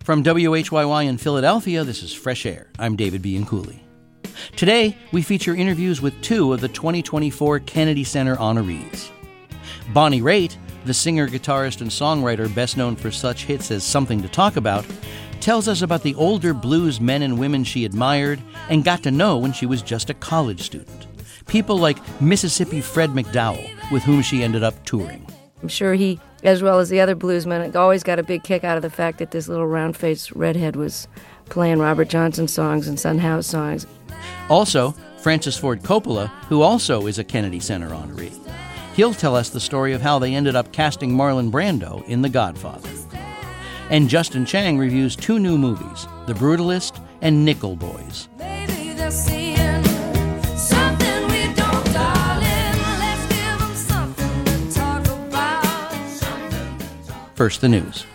From WHYY in Philadelphia, this is Fresh Air. I'm David Bianculli. Today, we feature interviews with two of the 2024 Kennedy Center honorees. Bonnie Raitt, the singer, guitarist, and songwriter best known for such hits as Something to Talk About, tells us about the older blues men and women she admired and got to know when she was just a college student. People like Mississippi Fred McDowell, with whom she ended up touring. I'm sure he, as well as the other bluesmen, always got a big kick out of the fact that this little round-faced redhead was playing Robert Johnson songs and Son House songs. Also, Francis Ford Coppola, who also is a Kennedy Center honoree. He'll tell us the story of how they ended up casting Marlon Brando in The Godfather. And Justin Chang reviews two new movies, The Brutalist and Nickel Boys. Maybe they're seeing something we don't, darling. Let's give them something to talk about. First, the news.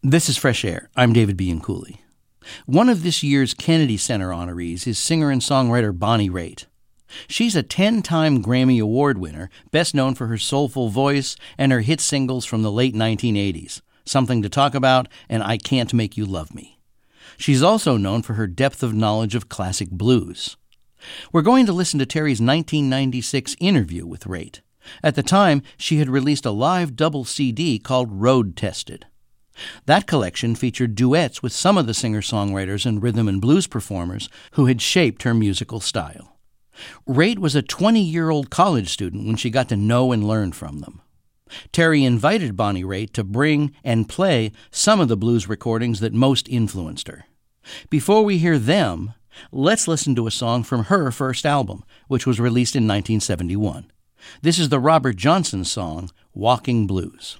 This is Fresh Air. I'm David B. Cooley. One of this year's Kennedy Center honorees is singer and songwriter Bonnie Raitt. She's a 10-time Grammy Award winner, best known for her soulful voice and her hit singles from the late 1980s, Something to Talk About and I Can't Make You Love Me. She's also known for her depth of knowledge of classic blues. We're going to listen to Terry's 1996 interview with Raitt. At the time, she had released a live double CD called Road Tested. That collection featured duets with some of the singer-songwriters and rhythm and blues performers who had shaped her musical style. Raitt was a 20-year-old college student when she got to know and learn from them. Terry invited Bonnie Raitt to bring and play some of the blues recordings that most influenced her. Before we hear them, let's listen to a song from her first album, which was released in 1971. This is the Robert Johnson song, Walking Blues.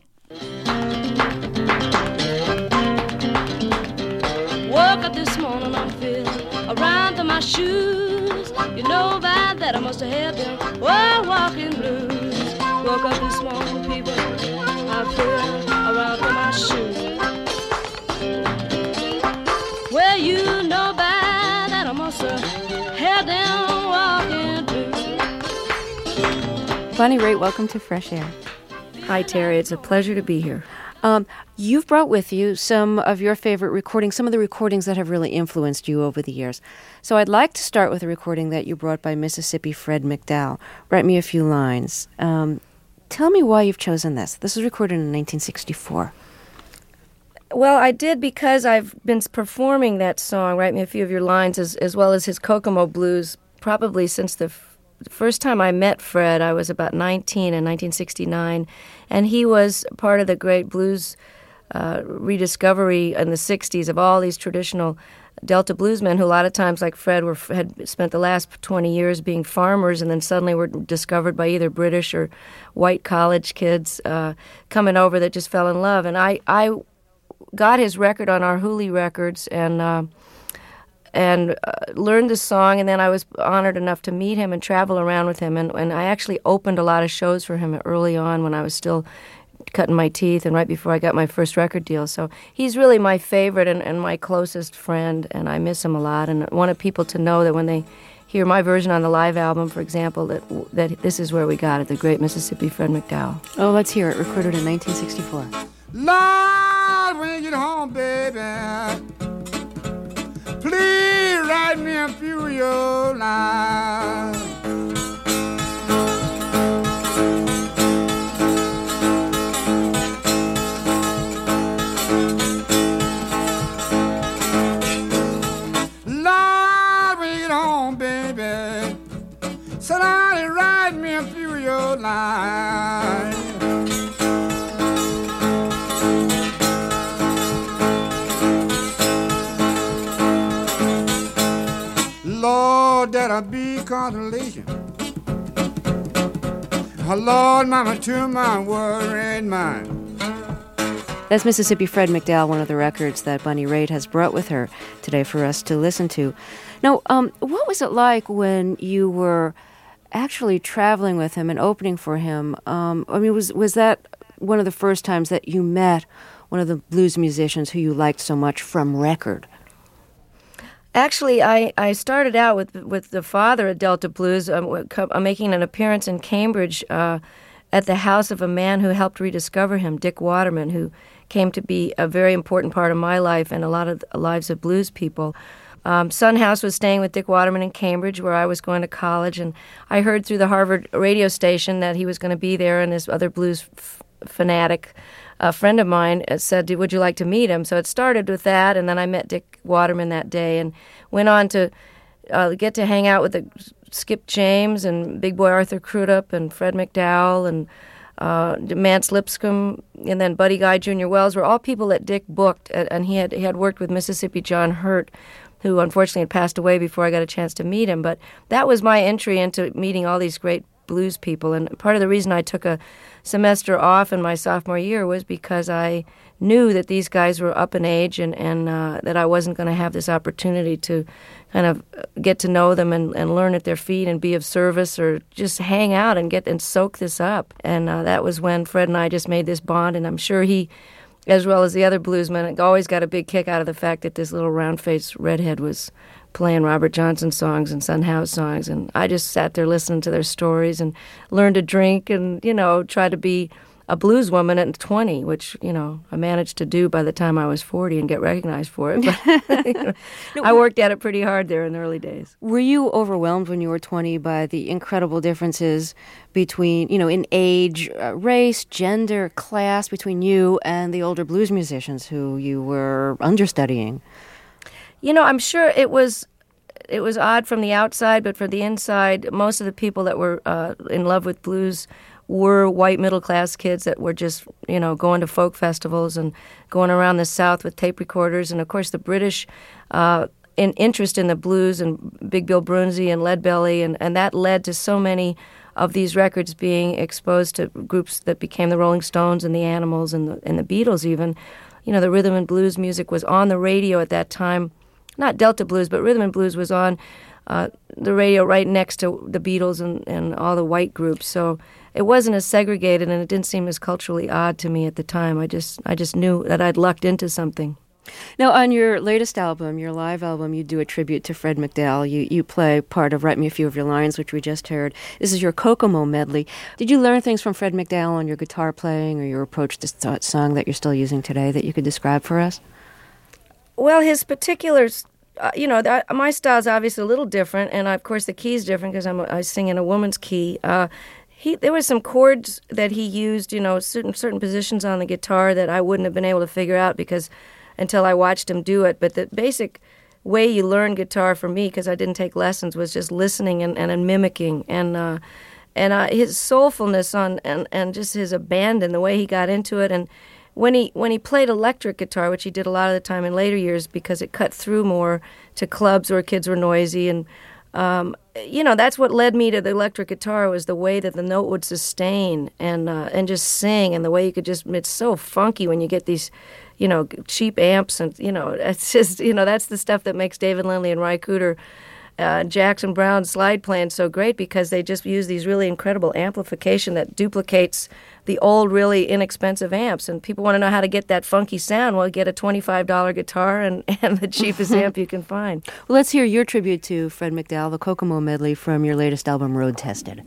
Woke up this morning, I'm feeling around to my shoes. You know by that I must have had them walking blues. Woke up this morning, people, I'm feeling around to my shoes. Well, you know by that I must have had them walking blues. Bonnie Raitt, welcome to Fresh Air. Hi, Terry. It's a pleasure to be here. You've brought with you some of your favorite recordings, some of the recordings that have really influenced you over the years. So I'd like to start with a recording that you brought by Mississippi Fred McDowell. Write me a few lines. Tell me why you've chosen this. This was recorded in 1964. Well, I did because I've been performing that song, Write Me a Few of Your Lines, as well as his Kokomo Blues, probably since the first time I met Fred. I was about 19 in 1969, and he was part of the great blues rediscovery in the 60s of all these traditional Delta bluesmen who a lot of times, like Fred, had spent the last 20 years being farmers and then suddenly were discovered by either British or white college kids coming over that just fell in love. And I got his record on our Hooley Records and learned the song, and then I was honored enough to meet him and travel around with him. And I actually opened a lot of shows for him early on when I was still cutting my teeth and right before I got my first record deal. So he's really my favorite and my closest friend, and I miss him a lot. And I wanted people to know that when they hear my version on the live album, for example, that this is where we got it, the great Mississippi Fred McDowell. Oh, let's hear it. Recorded in 1964. Lord, when you get home, baby, please write me a few of your lines. Lord, when you get home, baby, sit down and write me a few of your lines. Lord, that'll be consolation. Oh, Lord, mama, to my worried mind. That's Mississippi Fred McDowell, one of the records that Bonnie Raitt has brought with her today for us to listen to. Now, what was it like when you were actually traveling with him and opening for him? Was that one of the first times that you met one of the blues musicians who you liked so much from record? Actually, I started out with the father of Delta Blues, making an appearance in Cambridge at the house of a man who helped rediscover him, Dick Waterman, who came to be a very important part of my life and a lot of the lives of blues people. Son House was staying with Dick Waterman in Cambridge, where I was going to college, and I heard through the Harvard radio station that he was going to be there, and this other blues fanatic friend of mine said, would you like to meet him? So it started with that, and then I met Dick Waterman that day and went on to get to hang out with Skip James and Big Boy Arthur Crudup and Fred McDowell and Mance Lipscomb, and then Buddy Guy Jr. Wells were all people that Dick booked, and he had worked with Mississippi John Hurt, who unfortunately had passed away before I got a chance to meet him. But that was my entry into meeting all these great blues people, and part of the reason I took a semester off in my sophomore year was because I knew that these guys were up in age and that I wasn't going to have this opportunity to kind of get to know them and learn at their feet and be of service or just hang out and soak this up. And that was when Fred and I just made this bond, and I'm sure he as well as the other bluesmen, always got a big kick out of the fact that this little round-faced redhead was playing Robert Johnson songs and Son House songs. And I just sat there listening to their stories and learned to drink and, try to be a blues woman at 20, which, I managed to do by the time I was 40 and get recognized for it. But I worked at it pretty hard there in the early days. Were you overwhelmed when you were 20 by the incredible differences between, in age, race, gender, class, between you and the older blues musicians who you were understudying? I'm sure it was odd from the outside, but from the inside, most of the people that were in love with blues were white middle-class kids that were just, going to folk festivals and going around the South with tape recorders. And, of course, the British interest in the blues and Big Bill Broonzy and Leadbelly, and that led to so many of these records being exposed to groups that became the Rolling Stones and the Animals and the Beatles even. The rhythm and blues music was on the radio at that time. Not Delta blues, but rhythm and blues was on the radio right next to the Beatles and all the white groups. So it wasn't as segregated, and it didn't seem as culturally odd to me at the time. I just knew that I'd lucked into something. Now, on your latest album, your live album, you do a tribute to Fred McDowell. You play part of Write Me a Few of Your Lines, which we just heard. This is your Kokomo medley. Did you learn things from Fred McDowell on your guitar playing or your approach to song that you're still using today that you could describe for us? Well, his particulars, my style is obviously a little different, and of course the key's different because I sing in a woman's key. There were some chords that he used, certain positions on the guitar that I wouldn't have been able to figure out until I watched him do it. But the basic way you learn guitar for me, because I didn't take lessons, was just listening and mimicking, and his soulfulness and just his abandon, the way he got into it. And when he played electric guitar, which he did a lot of the time in later years because it cut through more to clubs where kids were noisy, and that's what led me to the electric guitar, was the way that the note would sustain and just sing, and the way you could it's so funky when you get these cheap amps, and it's just that's the stuff that makes David Lindley and Ry Cooder, Jackson Browne slide playing so great, because they just use these really incredible amplification that duplicates the old, really inexpensive amps. And people want to know how to get that funky sound. Well, get a $25 guitar and the cheapest amp you can find. Well, let's hear your tribute to Fred McDowell, the Kokomo medley from your latest album, Road Tested.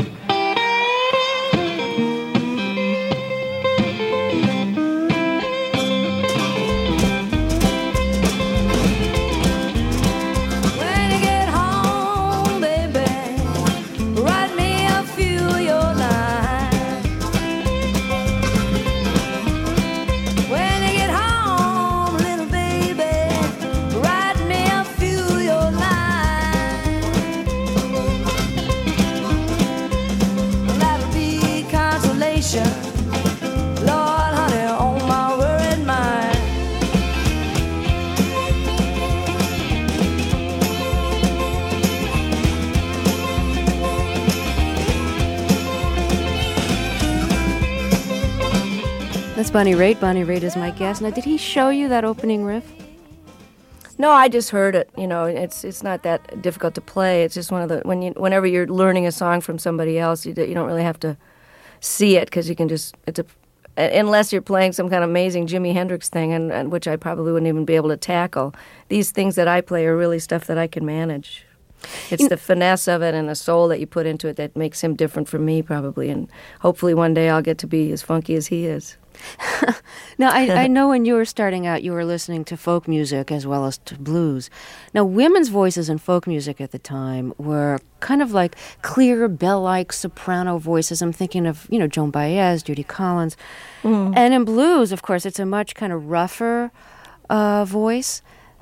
That's Bonnie Raitt. Bonnie Raitt is my guest. Now, did he show you that opening riff? No, I just heard it. It's not that difficult to play. It's just whenever you're learning a song from somebody else, you don't really have to see it, because you can just unless you're playing some kind of amazing Jimi Hendrix thing, and which I probably wouldn't even be able to tackle. These things that I play are really stuff that I can manage. It's the finesse of it and the soul that you put into it that makes him different from me, probably, and hopefully one day I'll get to be as funky as he is. Now, I know when you were starting out, you were listening to folk music as well as to blues. Now, women's voices in folk music at the time were kind of like clear, bell-like soprano voices. I'm thinking of, Joan Baez, Judy Collins. Mm. And in blues, of course, it's a much kind of rougher voice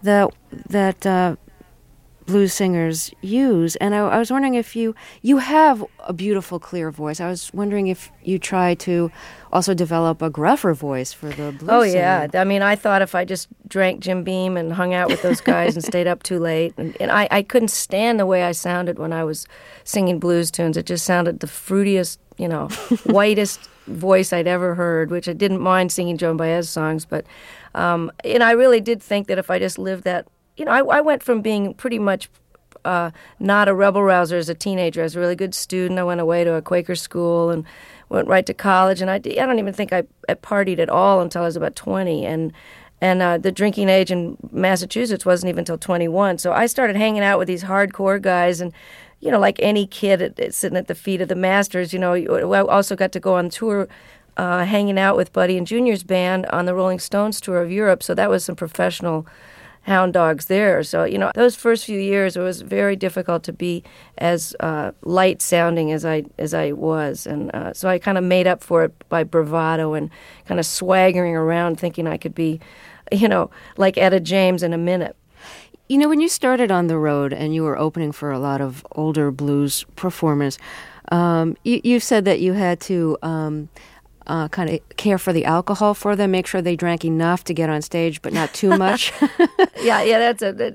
that blues singers use. And I was wondering if you have a beautiful, clear voice. I was wondering if you try to also develop a gruffer voice for the blues Oh, singer. yeah. I mean, I thought if I just drank Jim Beam and hung out with those guys and stayed up too late, and I couldn't stand the way I sounded when I was singing blues tunes. It just sounded the fruitiest, whitest voice I'd ever heard, which I didn't mind singing Joan Baez songs. But, I really did think that if I just lived that, I went from being pretty much not a rebel rouser as a teenager. I was a really good student. I went away to a Quaker school and went right to college, and I don't even think I partied at all until I was about 20, and the drinking age in Massachusetts wasn't even until 21. So I started hanging out with these hardcore guys, and like any kid sitting at the feet of the masters. I also got to go on tour, hanging out with Buddy and Junior's band on the Rolling Stones tour of Europe. So that was some professional hound dogs there. So, those first few years, it was very difficult to be as light sounding as I was. And so I kind of made up for it by bravado and kind of swaggering around thinking I could be, like Etta James in a minute. When you started on the road and you were opening for a lot of older blues performers, you said that you had to kind of care for the alcohol for them, make sure they drank enough to get on stage, but not too much. Yeah,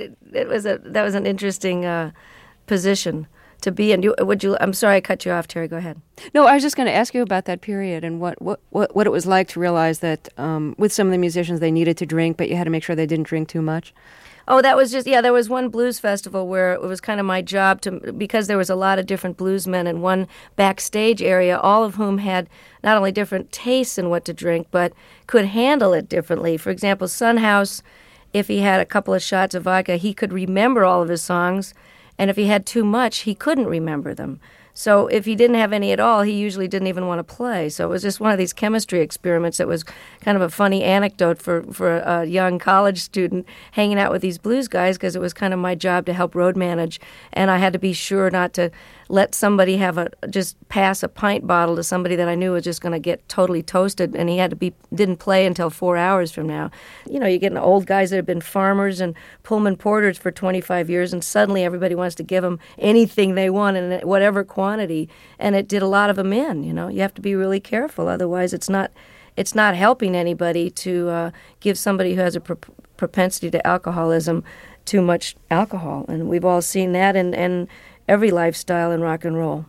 that was an interesting position to be in. I'm sorry I cut you off, Terry. Go ahead. No, I was just going to ask you about that period and what it was like to realize that with some of the musicians they needed to drink, but you had to make sure they didn't drink too much. Oh, that was there was one blues festival where it was kind of my job because there was a lot of different bluesmen in one backstage area, all of whom had not only different tastes in what to drink, but could handle it differently. For example, Son House, if he had a couple of shots of vodka, he could remember all of his songs, and if he had too much, he couldn't remember them. So if he didn't have any at all, he usually didn't even want to play. So it was just one of these chemistry experiments that was kind of a funny anecdote for a young college student hanging out with these blues guys, because it was kind of my job to help road manage, and I had to be sure not to let somebody just pass a pint bottle to somebody that I knew was just going to get totally toasted, and he didn't play until 4 hours from now. You're getting old guys that have been farmers and Pullman porters for 25 years, and suddenly everybody wants to give them anything they want in whatever quantity, and it did a lot of them in. You have to be really careful, otherwise it's not helping anybody to give somebody who has a propensity to alcoholism too much alcohol, and we've all seen that in every lifestyle in rock and roll.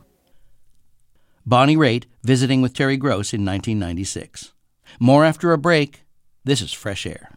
Bonnie Raitt visiting with Terry Gross in 1996. More after a break. This is Fresh Air.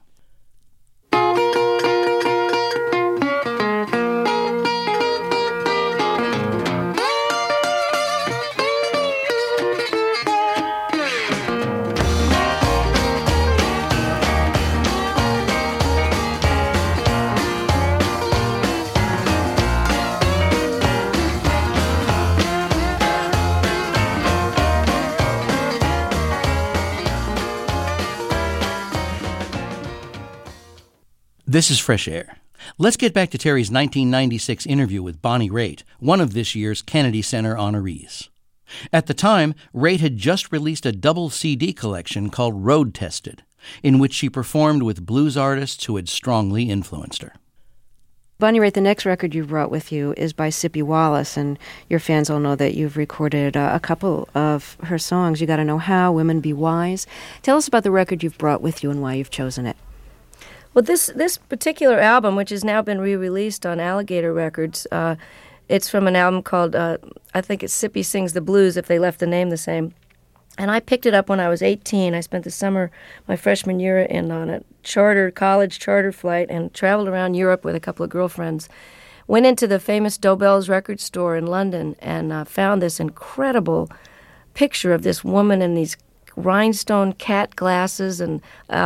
This is Fresh Air. Let's get back to Terry's 1996 interview with Bonnie Raitt, one of this year's Kennedy Center honorees. At the time, Raitt had just released a double CD collection called Road Tested, in which she performed with blues artists who had strongly influenced her. Bonnie Raitt, the next record you brought with you is by Sippie Wallace, and your fans all know that you've recorded a couple of her songs. You Gotta Know How, Women Be Wise. Tell us about the record you've brought with you and why you've chosen it. Well, this particular album, which has now been re-released on Alligator Records, it's from an album called, I think it's Sippie Sings the Blues, if they left the name the same. And I picked it up when I was 18. I spent the summer, my freshman year, on a college charter flight and traveled around Europe with a couple of girlfriends. Went into the famous Dobell's record store in London and found this incredible picture of this woman in these rhinestone cat glasses, and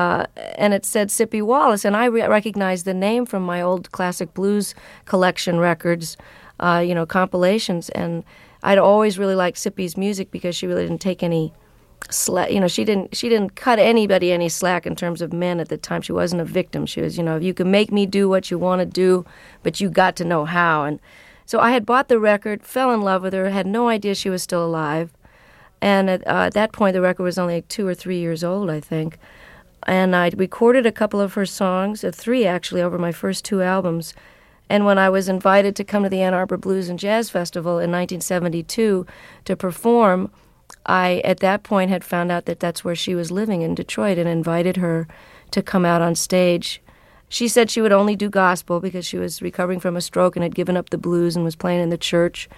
it said Sippie Wallace, and I recognized the name from my old classic blues collection records, compilations, and I'd always really liked Sippie's music because she really didn't take any slack. She didn't cut anybody any slack in terms of men at the time. She wasn't a victim. She was, you can make me do what you want to do, but you got to know how. And so I had bought the record, fell in love with her, had no idea she was still alive. And at that point, the record was only 2 or 3 years old, I think. And I recorded a couple of her songs, 3 actually, over my first 2 albums. And when I was invited to come to the Ann Arbor Blues and Jazz Festival in 1972 to perform, I, at that point, had found out that that's where she was living in Detroit and invited her to come out on stage. She said she would only do gospel because she was recovering from a stroke and had given up the blues and was playing in the church.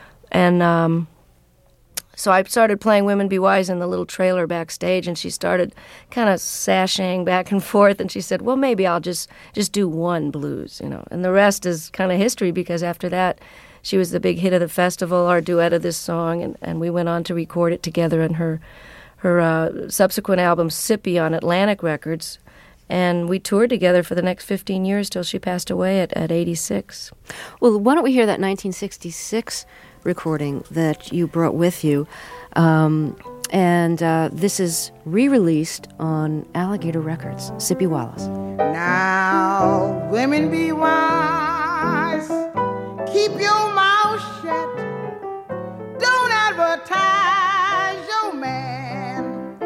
And so I started playing Women Be Wise in the little trailer backstage, and she started kind of sashaying back and forth, and she said, well, maybe I'll just do one blues, And the rest is kind of history, because after that, she was the big hit of the festival, our duet of this song, and we went on to record it together in her subsequent album, Sippy, on Atlantic Records. And we toured together for the next 15 years till she passed away at 86. Well, why don't we hear that 1966 recording that you brought with you? This is re-released on Alligator Records. Sippy Wallace. Now, women be wise. Keep your mouth shut. Don't advertise your man.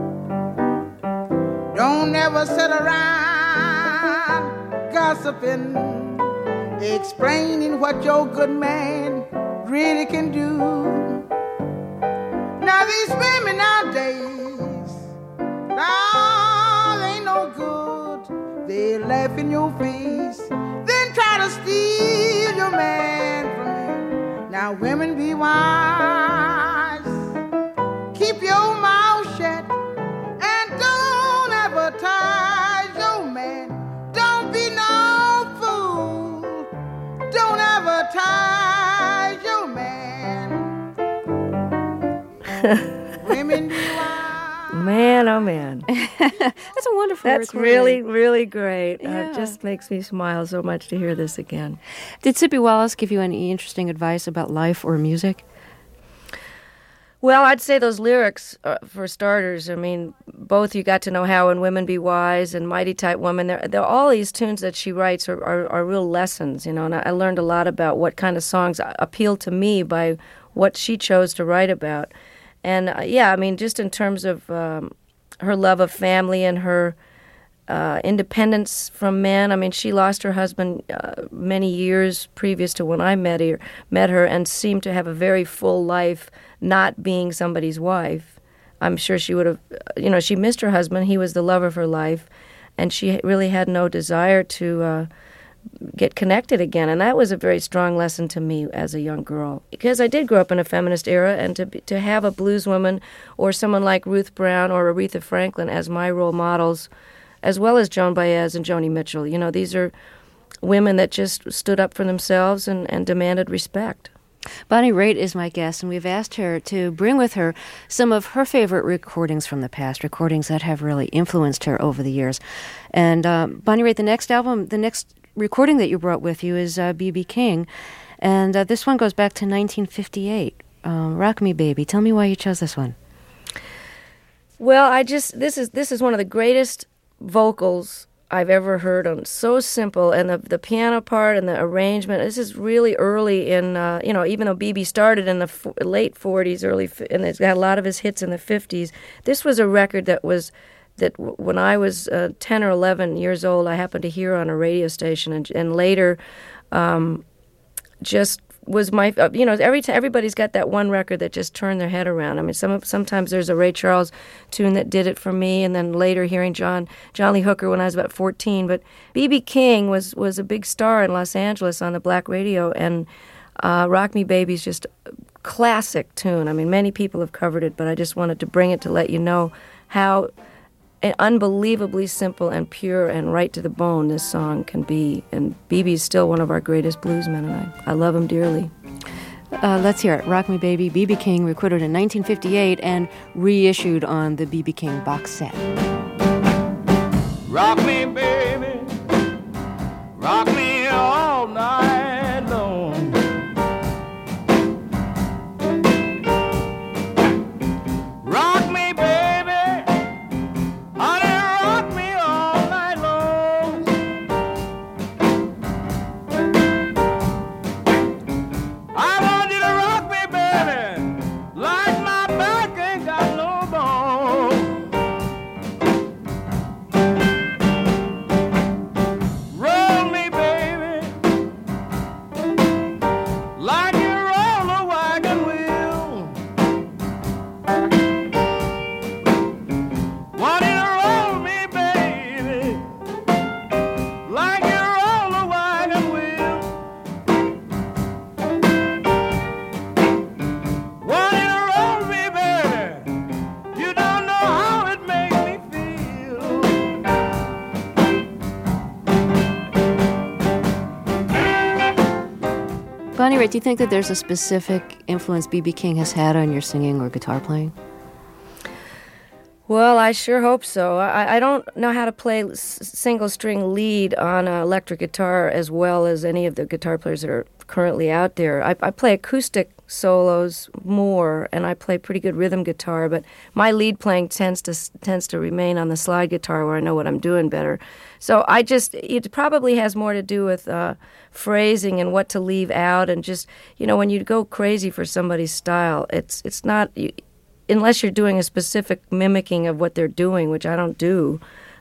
Don't ever sit around gossiping, explaining what your good man really can do. Now these women nowadays, now they ain't no good. They laugh in your face, then try to steal your man from you. Now women be wise. Keep your mouth shut and don't advertise your man. Don't be no fool. Don't advertise your man. Women be wise. Man, oh man. That's a wonderful That's recording. really, really great. Yeah. It just makes me smile so much to hear this again. Did Sippy Wallace give you any interesting advice about life or music? Well, I'd say those lyrics, for starters, I mean, both You Got to Know How and Women Be Wise and Mighty Tight Woman, they're all these tunes that she writes are real lessons, and I learned a lot about what kind of songs appeal to me by what she chose to write about. And, I mean, just in terms of her love of family and her independence from men. I mean, she lost her husband many years previous to when I met her and seemed to have a very full life not being somebody's wife. I'm sure she would have, she missed her husband. He was the love of her life, and she really had no desire to get connected again. And that was a very strong lesson to me as a young girl, because I did grow up in a feminist era, and to have a blueswoman or someone like Ruth Brown or Aretha Franklin as my role models, as well as Joan Baez and Joni Mitchell. These are women that just stood up for themselves and demanded respect. Bonnie Raitt is my guest, and we've asked her to bring with her some of her favorite recordings from the past, recordings that have really influenced her over the years. And Bonnie Raitt, the next recording that you brought with you is B.B. King, and this one goes back to 1958. Rock Me Baby. Tell me why you chose this one. Well, this is one of the greatest vocals I've ever heard on. So simple, and the piano part and the arrangement. This is really early in, even though B.B. started in the late 40s, and it's got a lot of his hits in the 50s. This was a record that when I was 10 or 11 years old, I happened to hear on a radio station, and later just was my, everybody's got that one record that just turned their head around. I mean, sometimes there's a Ray Charles tune that did it for me, and then later hearing John Lee Hooker when I was about 14. But B.B. King was a big star in Los Angeles on the black radio, and Rock Me Baby is just a classic tune. I mean, many people have covered it, but I just wanted to bring it to let you know how unbelievably simple and pure and right to the bone this song can be. And B.B. is still one of our greatest bluesmen, and I love him dearly. Let's hear it. Rock Me Baby, B.B. King, recorded in 1958 and reissued on the B.B. King box set. Rock me, baby, rock me all night long. Rock me, baby, honey, rock me all night long. I want you to rock me, baby, like my back ain't got no bone. Bonnie Raitt, do you think that there's a specific influence B.B. King has had on your singing or guitar playing? Well, I sure hope so. I don't know how to play single-string lead on an electric guitar as well as any of the guitar players that are currently out there. I play acoustic solos more, and I play pretty good rhythm guitar, but my lead playing tends to remain on the slide guitar where I know what I'm doing better. So it probably has more to do with phrasing and what to leave out, and just, when you go crazy for somebody's style, it's not... unless you're doing a specific mimicking of what they're doing, which I don't do,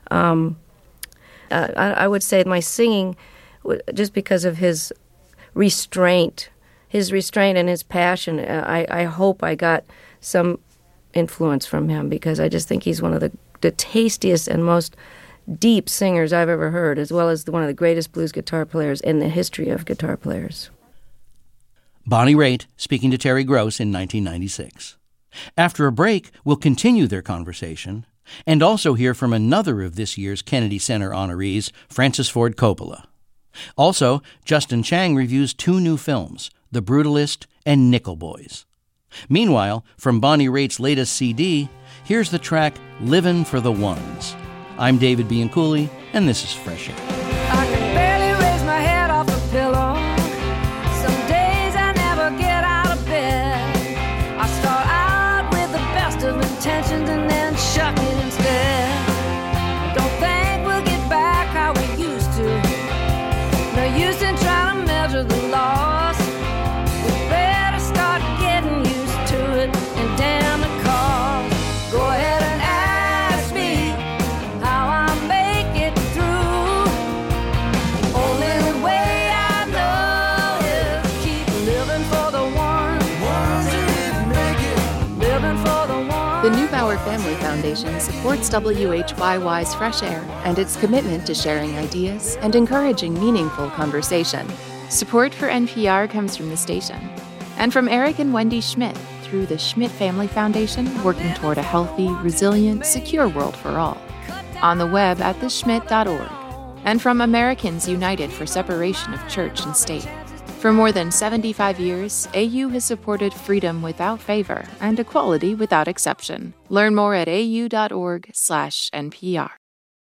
I would say my singing, just because of his restraint and his passion, I hope I got some influence from him, because I just think he's one of the tastiest and most deep singers I've ever heard, as well as one of the greatest blues guitar players in the history of guitar players. Bonnie Raitt speaking to Terry Gross in 1996. After a break, we'll continue their conversation and also hear from another of this year's Kennedy Center honorees, Francis Ford Coppola. Also, Justin Chang reviews 2 new films, The Brutalist and Nickel Boys. Meanwhile, from Bonnie Raitt's latest CD, here's the track Livin' for the Ones. I'm David Bianculli, and this is Fresh Air. I can barely raise my head off the pillow. Some days I never get out of bed. I start out with the best of intentions and then shuck it instead. Don't think we'll get back how we used to. No use in trying to measure the loss. We better start getting used to it and damn the cost. Go ahead and ask me how I make it through. Only way I know is keep living for the ones that make it. Living for the ones. The Neubauer Family Foundation supports WHYY's Fresh Air and its commitment to sharing ideas and encouraging meaningful conversation. Support for NPR comes from the station and from Eric and Wendy Schmidt through the Schmidt Family Foundation, working toward a healthy, resilient, secure world for all. On the web at theschmidt.org, and from Americans United for Separation of Church and State. For more than 75 years, AU has supported freedom without favor and equality without exception. Learn more at au.org/NPR.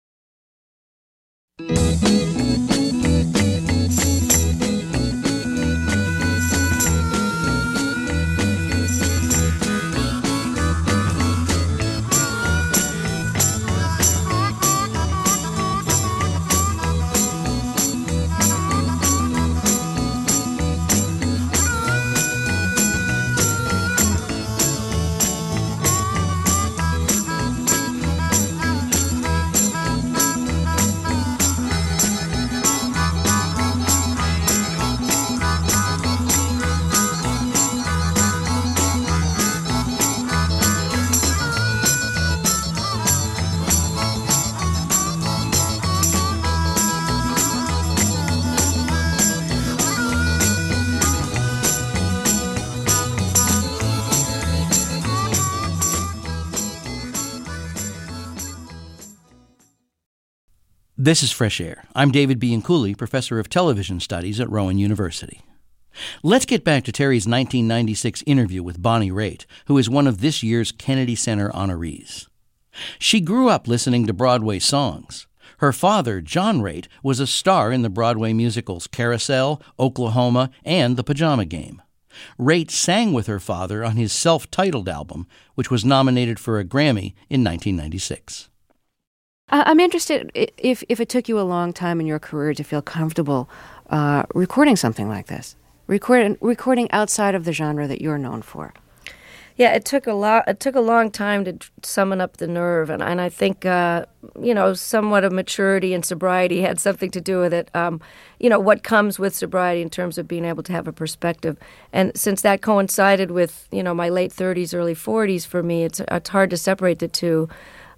This is Fresh Air. I'm David Bianculli, professor of television studies at Rowan University. Let's get back to Terry's 1996 interview with Bonnie Raitt, who is one of this year's Kennedy Center honorees. She grew up listening to Broadway songs. Her father, John Raitt, was a star in the Broadway musicals Carousel, Oklahoma, and The Pajama Game. Raitt sang with her father on his self-titled album, which was nominated for a Grammy in 1996. I'm interested if it took you a long time in your career to feel comfortable recording something like this, recording outside of the genre that you're known for. Yeah, it took a long time to summon up the nerve, and I think somewhat of maturity and sobriety had something to do with it. What comes with sobriety in terms of being able to have a perspective, and since that coincided with my late 30s, early 40s for me, it's hard to separate the two.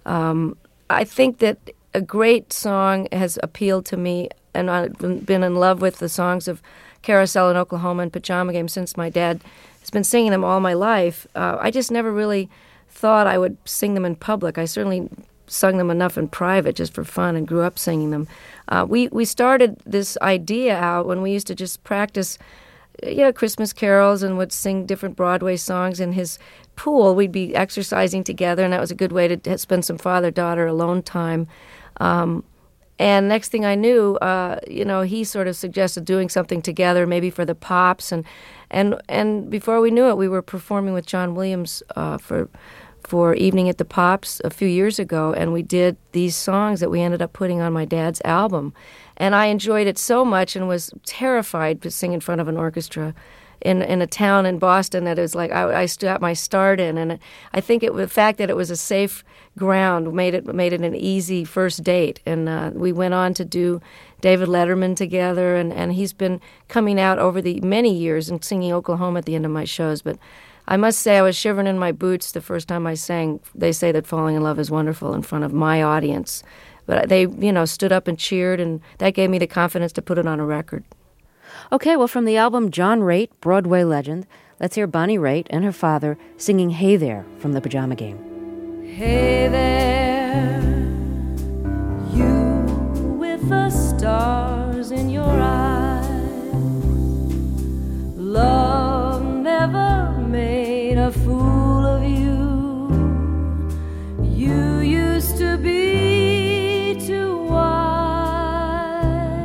I think that a great song has appealed to me, and I've been in love with the songs of Carousel and Oklahoma and Pajama Game since my dad has been singing them all my life. I just never really thought I would sing them in public. I certainly sung them enough in private just for fun and grew up singing them. We started this idea out when we used to just practice Christmas carols and would sing different Broadway songs in his pool. We'd be exercising together, and that was a good way to spend some father-daughter alone time. And next thing I knew, he sort of suggested doing something together, maybe for the Pops, and before we knew it, we were performing with John Williams for Evening at the Pops a few years ago, and we did these songs that we ended up putting on my dad's album. And I enjoyed it so much and was terrified to sing in front of an orchestra in a town in Boston that it was like I got my start in. And I think the fact that it was a safe ground made it an easy first date. And we went on to do David Letterman together, and he's been coming out over the many years and singing Oklahoma at the end of my shows. But I must say I was shivering in my boots the first time I sang They Say That Falling in Love is Wonderful in front of my audience. But they, stood up and cheered, and that gave me the confidence to put it on a record. Okay, well, from the album John Raitt, Broadway Legend, let's hear Bonnie Raitt and her father singing Hey There from the Pajama Game. Hey there, you with the stars in your eyes. Love never made a fool of you. You used to be too wise.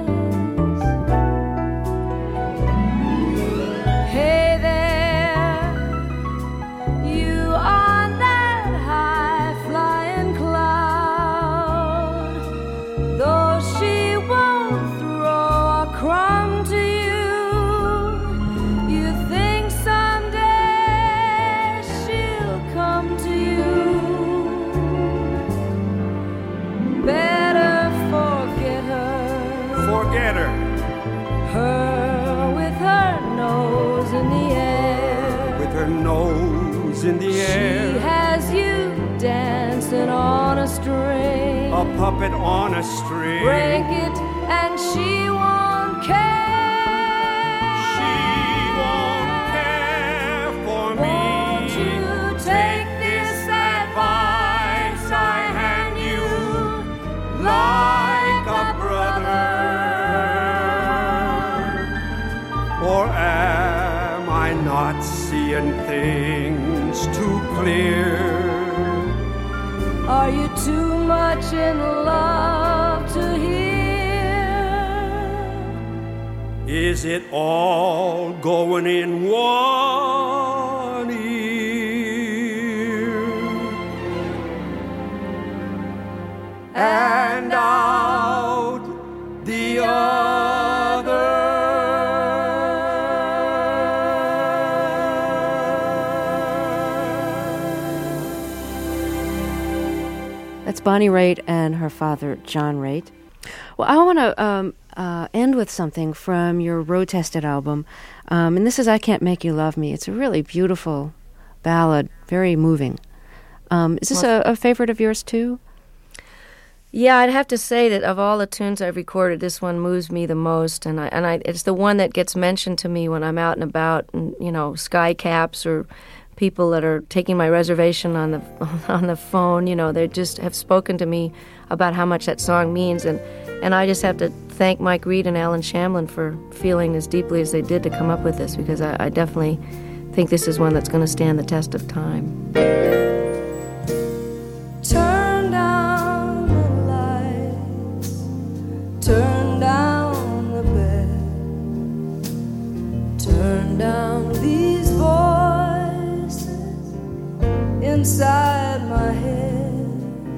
Hey there, you on that high flying cloud. Though she won't throw a crumb to you, you think someday she'll come to you. Better forget her. Forget her. Her with her nose in the air. With her nose in the She air. has you dancing on a string. A puppet on a string. Break it and she won't care. She won't care for me. Won't you take this advice I hand you Like a brother. Or am I not seeing things too clear? Are you too much in love to hear? Is it all going in one ear and out the other? That's Bonnie Raitt and her father, John Raitt. Well, I want to end with something from your road-tested album, and this is I Can't Make You Love Me. It's a really beautiful ballad, very moving. Is this a favorite of yours, too? Yeah, I'd have to say that of all the tunes I've recorded, this one moves me the most, and it's the one that gets mentioned to me when I'm out and about, and sky caps or people that are taking my reservation on the phone. They just have spoken to me about how much that song means, and I just have to thank Mike Reed and Alan Shamlin for feeling as deeply as they did to come up with this, because I definitely think this is one that's going to stand the test of time. Turn down the lights, turn down the bed, turn down these voices inside my head.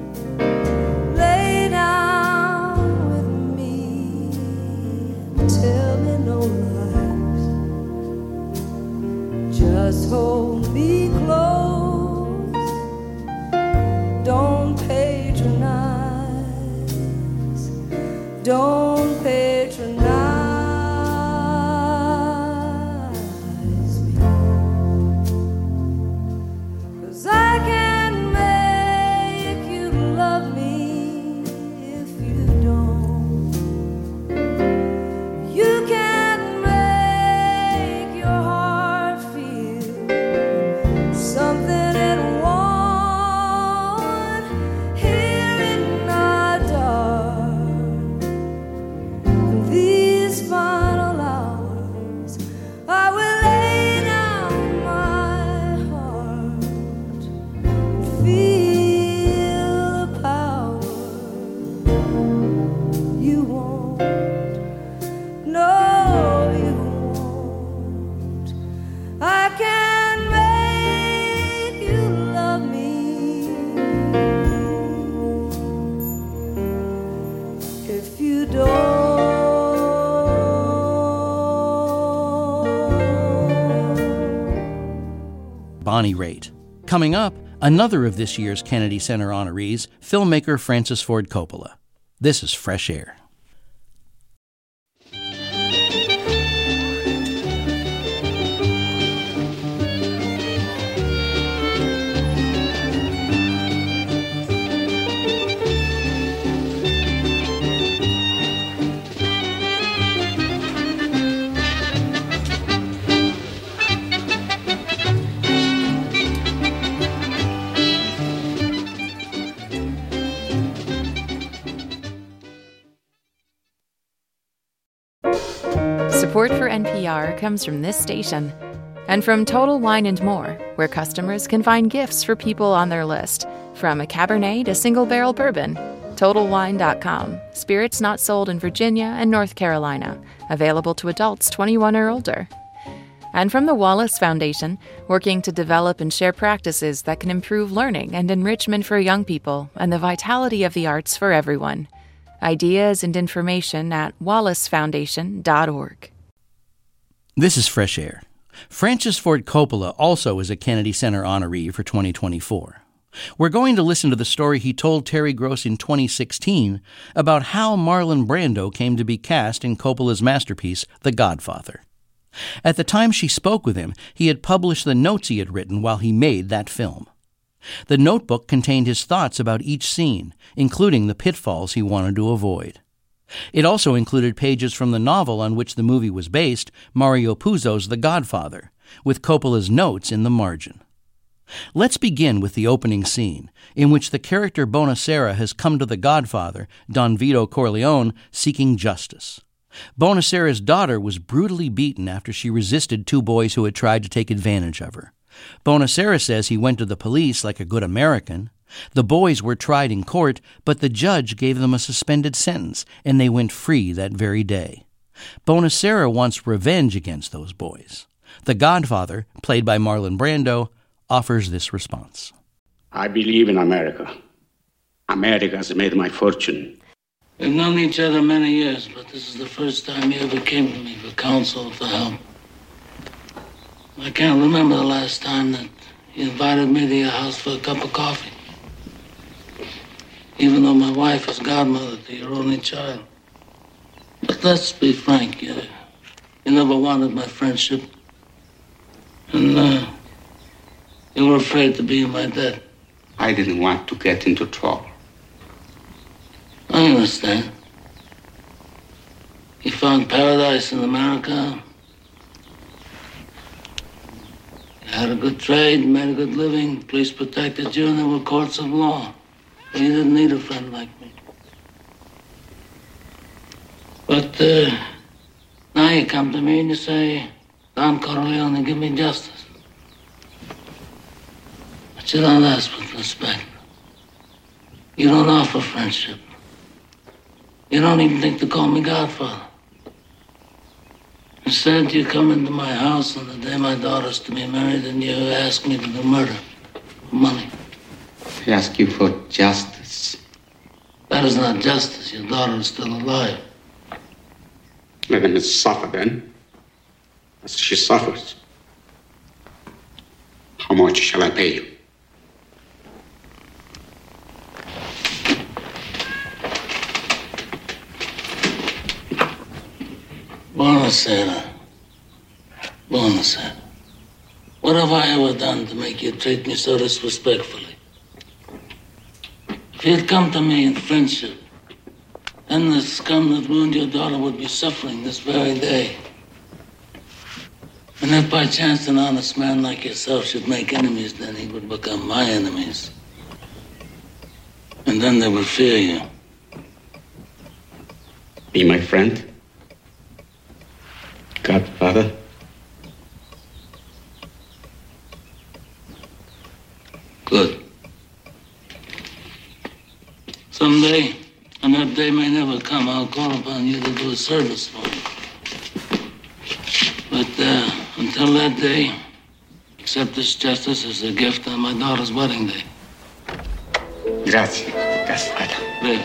Lay down with me and tell me no lies. Just hold me close, don't patronize, don't patronize me. 'Cause I can make you love me if you don't. You can make your heart feel something it won't here in the dark. These Bonnie Raitt. Coming up, another of this year's Kennedy Center honorees, filmmaker Francis Ford Coppola. This is Fresh Air. Support for NPR comes from this station and from Total Wine & More, where customers can find gifts for people on their list, from a Cabernet to single-barrel bourbon. TotalWine.com. Spirits not sold in Virginia and North Carolina. Available to adults 21 or older. And from the Wallace Foundation, working to develop and share practices that can improve learning and enrichment for young people and the vitality of the arts for everyone. Ideas and information at wallacefoundation.org. This is Fresh Air. Francis Ford Coppola also is a Kennedy Center honoree for 2024. We're going to listen to the story he told Terry Gross in 2016 about how Marlon Brando came to be cast in Coppola's masterpiece, The Godfather. At the time she spoke with him, he had published the notes he had written while he made that film. The notebook contained his thoughts about each scene, including the pitfalls he wanted to avoid. It also included pages from the novel on which the movie was based, Mario Puzo's The Godfather, with Coppola's notes in the margin. Let's begin with the opening scene, in which the character Bonacera has come to the Godfather, Don Vito Corleone, seeking justice. Bonacera's daughter was brutally beaten after she resisted two boys who had tried to take advantage of her. Bonacera says he went to the police like a good American. The boys were tried in court, but the judge gave them a suspended sentence, and they went free that very day. Bonacera wants revenge against those boys. The Godfather, played by Marlon Brando, offers this response. I believe in America. America has made my fortune. We've known each other many years, but this is the first time you ever came to me for counsel or for help. I can't remember the last time that you invited me to your house for a cup of coffee. Even though my wife is godmother to your only child. But let's be frank, you never wanted my friendship. And you were afraid to be in my debt. I didn't want to get into trouble. I understand. You found paradise in America. You had a good trade, made a good living, police protected you, and there were courts of law. You didn't need a friend like me. But now you come to me and you say, Don Corleone, give me justice. But you don't ask with respect. You don't offer friendship. You don't even think to call me Godfather. Instead, you come into my house on the day my daughter's to be married and you ask me to do murder for money. I ask you for justice. That is not justice. Your daughter is still alive. Let him suffer then, as she suffers. How much shall I pay you? Bonacera. Bonacera. What have I ever done to make you treat me so disrespectfully? If you had come to me in friendship, then the scum that ruined your daughter would be suffering this very day. And if by chance an honest man like yourself should make enemies, then he would become my enemies. And then they would fear you. Be my friend? Godfather? Good. Someday, and that day may never come, I'll call upon you to do a service for me. But until that day, accept this justice as a gift on my daughter's wedding day. Grazie, Godfather.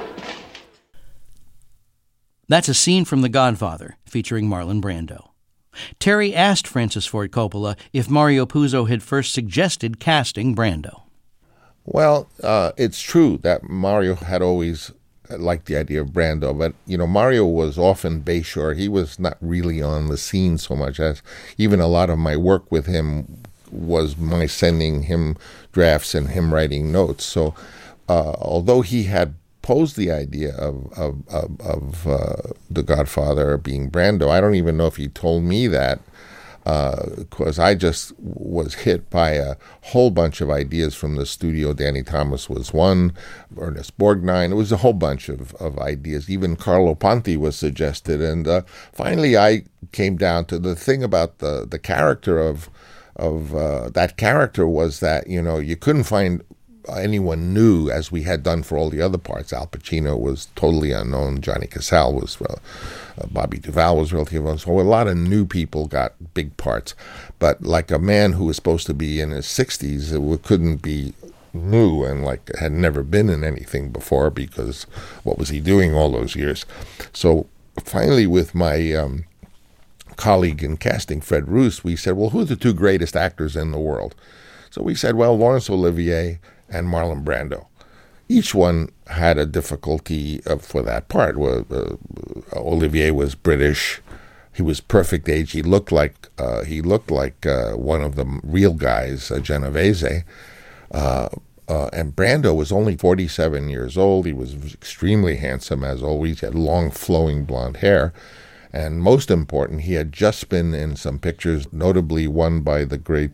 That's a scene from The Godfather, featuring Marlon Brando. Terry asked Francis Ford Coppola if Mario Puzo had first suggested casting Brando. Well, it's true that Mario had always liked the idea of Brando, but, Mario was often Bayshore. He was not really on the scene so much, as even a lot of my work with him was my sending him drafts and him writing notes. So although he had posed the idea of The Godfather being Brando, I don't even know if he told me that, because I just was hit by a whole bunch of ideas from the studio. Danny Thomas was one, Ernest Borgnine. It was a whole bunch of ideas. Even Carlo Ponti was suggested. And finally I came down to the thing about the character of that character was that, you couldn't find anyone new, as we had done for all the other parts. Al Pacino was totally unknown. Johnny Cassell was, Bobby Duvall was relatively unknown. So a lot of new people got big parts. But like a man who was supposed to be in his 60s, it couldn't be new and had never been in anything before, because what was he doing all those years? So finally, with my colleague in casting, Fred Roos, we said, well, who are the two greatest actors in the world? So we said, well, Laurence Olivier and Marlon Brando. Each one had a difficulty for that part. Olivier was British. He was perfect age. He looked like one of the real guys, Genovese. And Brando was only 47 years old. He was extremely handsome, as always. He had long, flowing blonde hair. And most important, he had just been in some pictures, notably one by the great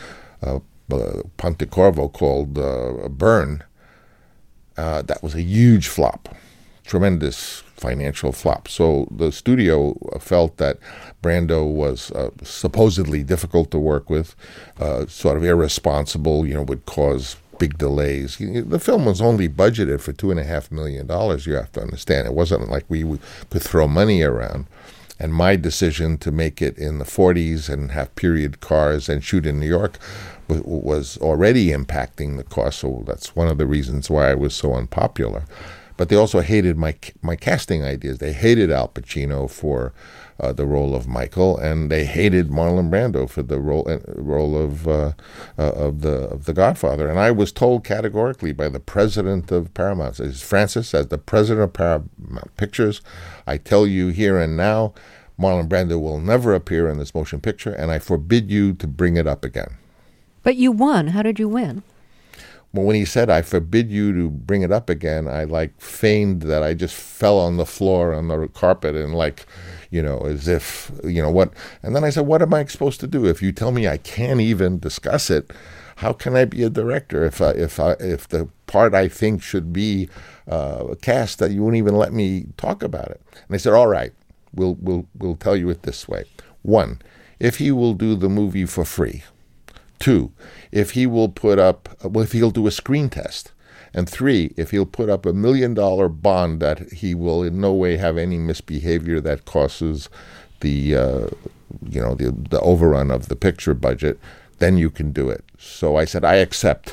Pontecorvo called Burn. That was a huge flop, tremendous financial flop. So the studio felt that Brando was supposedly difficult to work with, sort of irresponsible, would cause big delays. The film was only budgeted for $2.5 million, you have to understand. It wasn't like we could throw money around. And my decision to make it in the 40s and have period cars and shoot in New York was already impacting the cost. So that's one of the reasons why I was so unpopular. But they also hated my casting ideas. They hated Al Pacino for the role of Michael, and they hated Marlon Brando for the role of the Godfather. And I was told categorically by the president of Paramount, says, Francis, as the president of Paramount Pictures, I tell you here and now, Marlon Brando will never appear in this motion picture, and I forbid you to bring it up again. But you won. How did you win? Well, when he said, I forbid you to bring it up again, I feigned that I just fell on the floor on the carpet and as if, what? And then I said, what am I supposed to do? If you tell me I can't even discuss it, how can I be a director if the part I think should be cast that you won't even let me talk about it? And they said, all right, we'll tell you it this way. 1, if he will do the movie for free. 2, if he'll do a screen test. And 3, if he'll put up $1 million bond that he will in no way have any misbehavior that causes the overrun of the picture budget, then you can do it. So I said, I accept.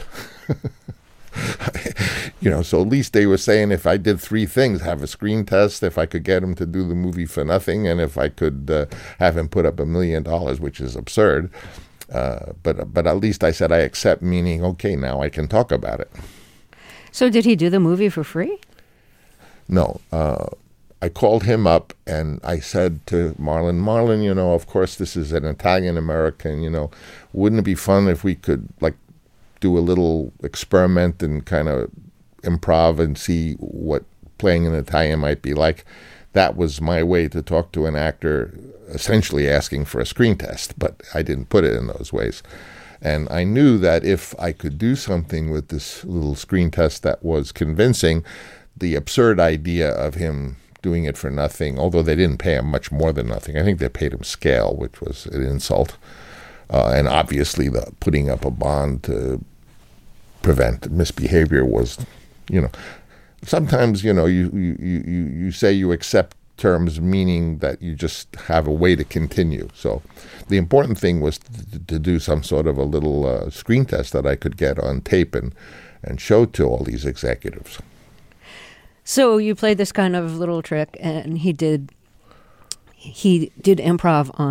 So at least they were saying if I did 3 things, have a screen test, if I could get him to do the movie for nothing, and if I could have him put up $1 million, which is absurd. But at least I said I accept, meaning, okay, now I can talk about it. So did he do the movie for free? No. I called him up and I said to Marlon, of course this is an Italian-American, wouldn't it be fun if we could do a little experiment and kind of improv and see what playing in Italian might be like? That was my way to talk to an actor, essentially asking for a screen test, but I didn't put it in those ways. And I knew that if I could do something with this little screen test that was convincing, the absurd idea of him doing it for nothing, although they didn't pay him much more than nothing. I think they paid him scale, which was an insult. And obviously the putting up a bond to prevent misbehavior was, sometimes, you say you accept terms, meaning that you just have a way to continue. So the important thing was to do some sort of a little screen test that I could get on tape and show to all these executives. So you played this kind of little trick, and he did improv on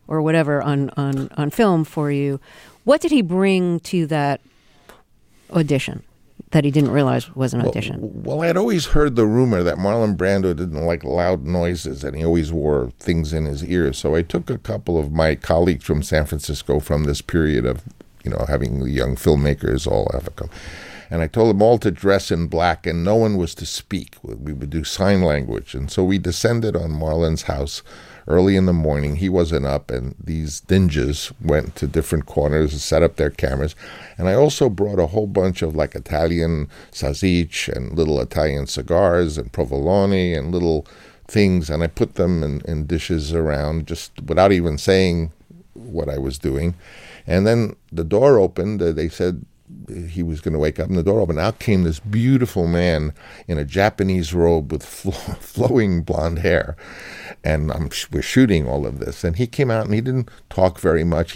or whatever on film for you. What did he bring to that audition that he didn't realize was an audition? Well, I'd always heard the rumor that Marlon Brando didn't like loud noises, and he always wore things in his ears. So I took a couple of my colleagues from San Francisco from this period of, having the young filmmakers all have come. And I told them all to dress in black, and no one was to speak. We would do sign language. And so we descended on Marlon's house early in the morning. He wasn't up, and these ninjas went to different corners and set up their cameras. And I also brought a whole bunch of Italian sausage and little Italian cigars and provolone and little things, and I put them in dishes around just without even saying what I was doing. And then the door opened. They said he was going to wake up, and the door opened. Out came this beautiful man in a Japanese robe with flowing blonde hair, and we're shooting all of this. And he came out, and he didn't talk very much.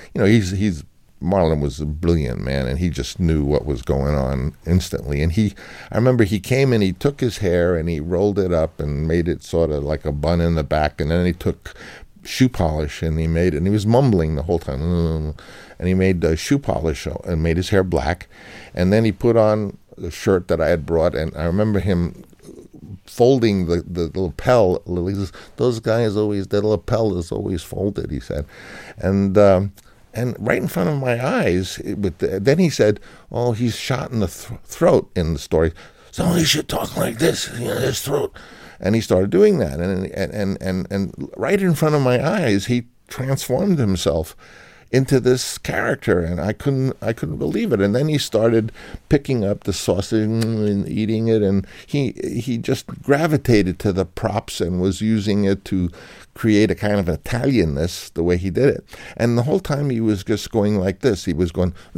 Marlon was a brilliant man, and he just knew what was going on instantly. And I remember he came and he took his hair and he rolled it up and made it sort of like a bun in the back, and then he took shoe polish and he made it, and he was mumbling the whole time, and he made shoe polish and made his hair black, and then he put on the shirt that I had brought, and I remember him folding the lapel. He says, "Those guys always, the lapel is always folded," he said, and right in front of my eyes, then he said, "Oh, he's shot in the throat in the story, so he should talk like this, his throat." And he started doing that, and right in front of my eyes, he transformed himself into this character, and I couldn't believe it. And then he started picking up the sausage and eating it, and he just gravitated to the props and was using it to create a kind of Italianness the way he did it. And the whole time he was just going like this. He was going, he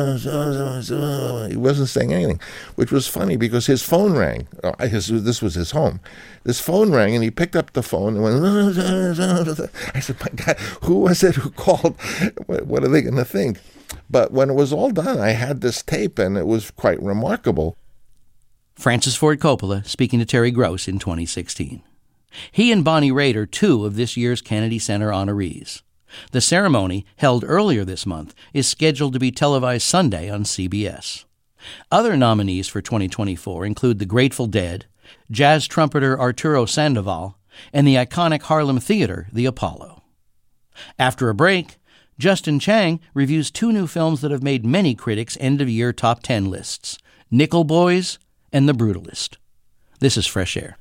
wasn't saying anything, which was funny because his phone rang. This was his home. This phone rang, and he picked up the phone and went, I said, "My God, who was it who called? What are they going to think?" But when it was all done, I had this tape, and it was quite remarkable. Francis Ford Coppola speaking to Terry Gross in 2016. He and Bonnie Raitt are two of this year's Kennedy Center honorees. The ceremony, held earlier this month, is scheduled to be televised Sunday on CBS. Other nominees for 2024 include the Grateful Dead, jazz trumpeter Arturo Sandoval, and the iconic Harlem Theater, the Apollo. After a break, Justin Chang reviews two new films that have made many critics' end-of-year top 10 lists, Nickel Boys and The Brutalist. This is Fresh Air.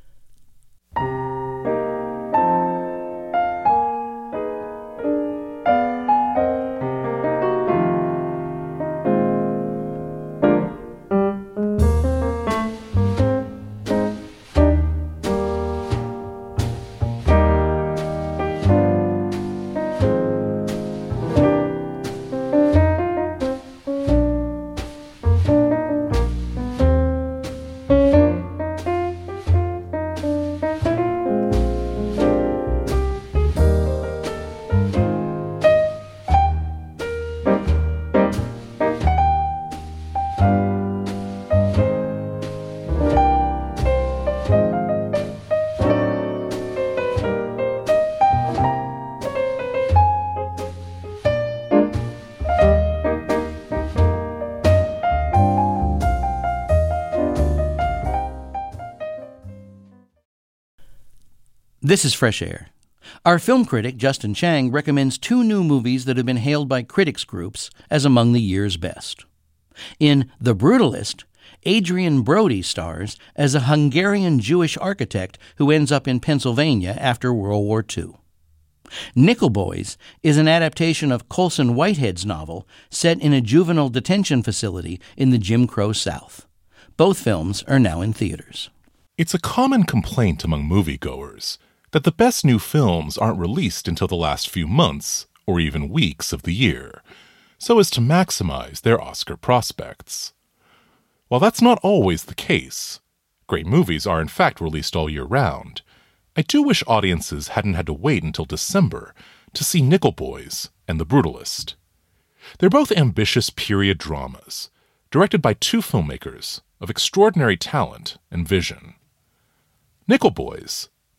This is Fresh Air. Our film critic, Justin Chang, recommends two new movies that have been hailed by critics groups as among the year's best. In The Brutalist, Adrian Brody stars as a Hungarian Jewish architect who ends up in Pennsylvania after World War II. Nickel Boys is an adaptation of Colson Whitehead's novel set in a juvenile detention facility in the Jim Crow South. Both films are now in theaters. It's a common complaint among moviegoers that the best new films aren't released until the last few months or even weeks of the year, so as to maximize their Oscar prospects. While that's not always the case, great movies are in fact released all year round, I do wish audiences hadn't had to wait until December to see Nickel Boys and The Brutalist. They're both ambitious period dramas, directed by two filmmakers of extraordinary talent and vision. Nickel Boys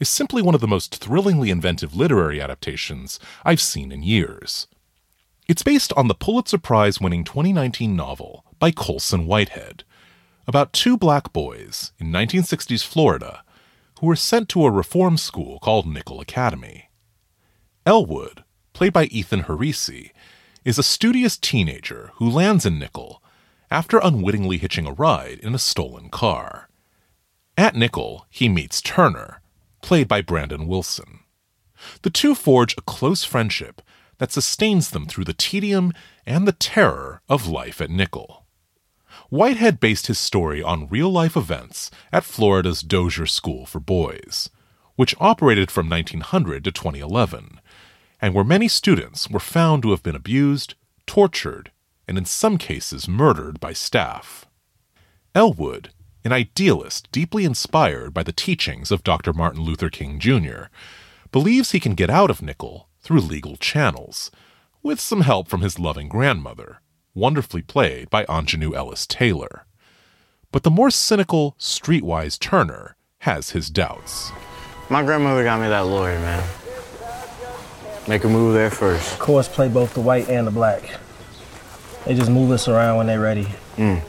is simply one of the most thrillingly inventive literary adaptations I've seen in years. It's based on the Pulitzer Prize-winning 2019 novel by Colson Whitehead about two black boys in 1960s Florida who were sent to a reform school called Nickel Academy. Elwood, played by Ethan Harisi, is a studious teenager who lands in Nickel after unwittingly hitching a ride in a stolen car. At Nickel, he meets Turner, played by Brandon Wilson. The two forge a close friendship that sustains them through the tedium and the terror of life at Nickel. Whitehead based his story on real-life events at Florida's Dozier School for Boys, which operated from 1900 to 2011, and where many students were found to have been abused, tortured, and in some cases murdered by staff. Elwood, an idealist deeply inspired by the teachings of Dr. Martin Luther King Jr., believes he can get out of Nickel through legal channels, with some help from his loving grandmother, wonderfully played by Anjanou Ellis Taylor. But the more cynical, streetwise Turner has his doubts. My grandmother got me that lawyer, man. Make her move there first. Of course, play both the white and the black. They just move us around when they're ready. Then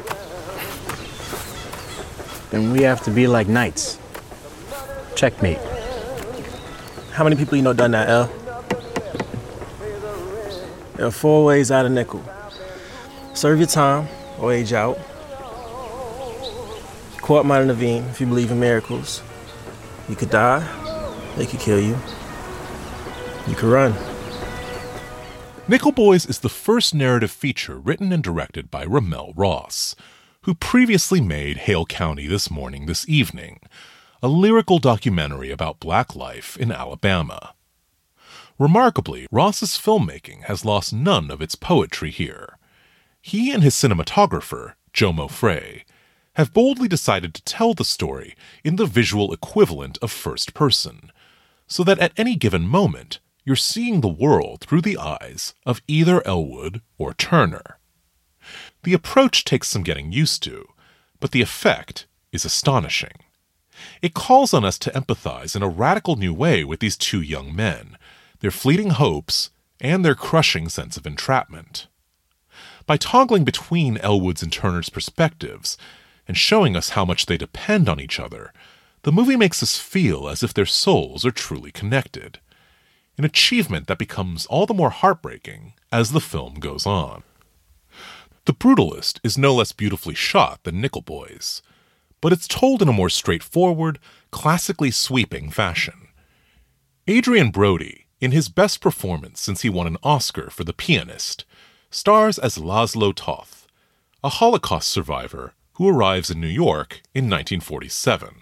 we have to be like knights. Checkmate. How many people you know done that, El? There are 4 ways out of Nickel. Serve your time or age out. Court might intervene if you believe in miracles. You could die. They could kill you. You could run. Nickel Boys is the first narrative feature written and directed by Ramel Ross, who previously made Hale County This Morning, This Evening, a lyrical documentary about black life in Alabama. Remarkably, Ross's filmmaking has lost none of its poetry here. He and his cinematographer, Jomo Frey, have boldly decided to tell the story in the visual equivalent of first person, so that at any given moment, you're seeing the world through the eyes of either Elwood or Turner. The approach takes some getting used to, but the effect is astonishing. It calls on us to empathize in a radical new way with these two young men, their fleeting hopes, and their crushing sense of entrapment. By toggling between Elwood's and Turner's perspectives, and showing us how much they depend on each other, the movie makes us feel as if their souls are truly connected, an achievement that becomes all the more heartbreaking as the film goes on. The Brutalist is no less beautifully shot than Nickel Boys, but it's told in a more straightforward, classically sweeping fashion. Adrian Brody, in his best performance since he won an Oscar for The Pianist, stars as Laszlo Toth, a Holocaust survivor who arrives in New York in 1947.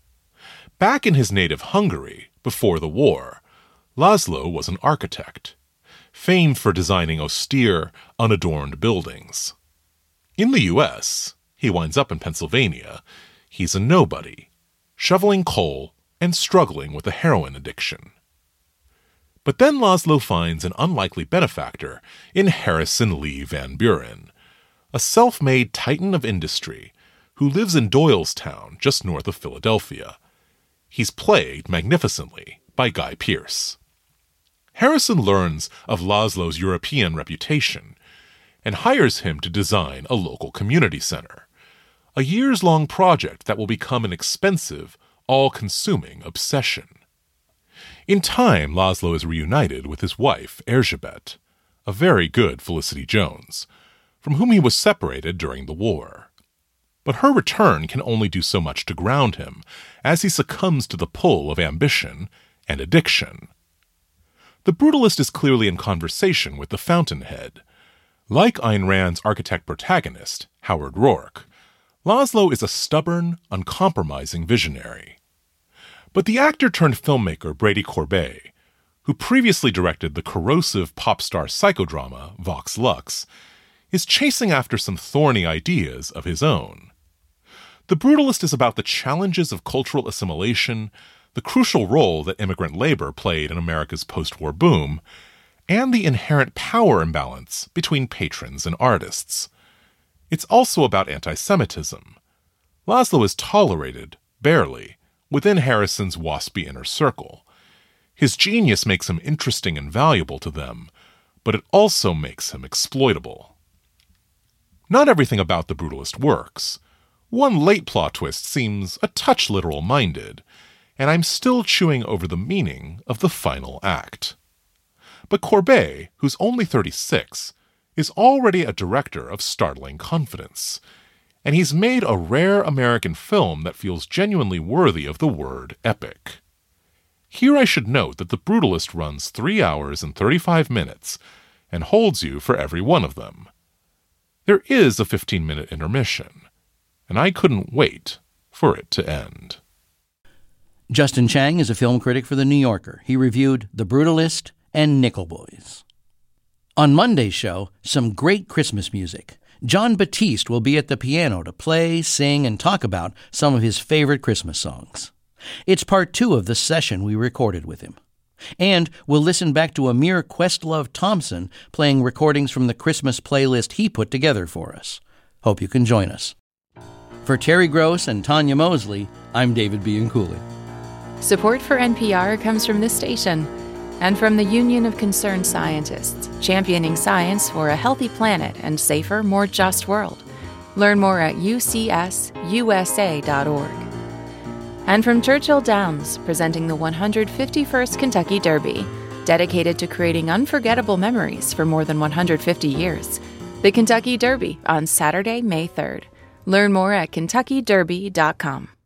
Back in his native Hungary, before the war, Laszlo was an architect, famed for designing austere, unadorned buildings. In the U.S., he winds up in Pennsylvania. He's a nobody, shoveling coal and struggling with a heroin addiction. But then Laszlo finds an unlikely benefactor in Harrison Lee Van Buren, a self-made titan of industry who lives in Doylestown just north of Philadelphia. He's played magnificently by Guy Pearce. Harrison learns of Laszlo's European reputation and hires him to design a local community center, a years-long project that will become an expensive, all-consuming obsession. In time, Laszlo is reunited with his wife, Erzsébet, a very good Felicity Jones, from whom he was separated during the war. But her return can only do so much to ground him, as he succumbs to the pull of ambition and addiction. The Brutalist is clearly in conversation with the Fountainhead. Like Ayn Rand's architect protagonist, Howard Rourke, Laszlo is a stubborn, uncompromising visionary. But the actor-turned-filmmaker Brady Corbet, who previously directed the corrosive pop-star psychodrama Vox Lux, is chasing after some thorny ideas of his own. The Brutalist is about the challenges of cultural assimilation, the crucial role that immigrant labor played in America's post-war boom, and the inherent power imbalance between patrons and artists. It's also about anti-Semitism. Laszlo is tolerated, barely, within Harrison's waspy inner circle. His genius makes him interesting and valuable to them, but it also makes him exploitable. Not everything about The Brutalist works. One late plot twist seems a touch literal-minded, and I'm still chewing over the meaning of the final act. But Corbet, who's only 36, is already a director of startling confidence, and he's made a rare American film that feels genuinely worthy of the word epic. Here I should note that The Brutalist runs 3 hours and 35 minutes and holds you for every one of them. There is a 15-minute intermission, and I couldn't wait for it to end. Justin Chang is a film critic for The New Yorker. He reviewed The Brutalist and Nickel Boys. On Monday's show, some great Christmas music. Jon Batiste will be at the piano to play, sing, and talk about some of his favorite Christmas songs. It's part 2 of the session we recorded with him. And we'll listen back to Amir Questlove Thompson playing recordings from the Christmas playlist he put together for us. Hope you can join us. For Terry Gross and Tanya Mosley, I'm David Bianculli. Support for NPR comes from this station and from the Union of Concerned Scientists, championing science for a healthy planet and safer, more just world. Learn more at ucsusa.org. And from Churchill Downs, presenting the 151st Kentucky Derby, dedicated to creating unforgettable memories for more than 150 years. The Kentucky Derby on Saturday, May 3rd. Learn more at KentuckyDerby.com.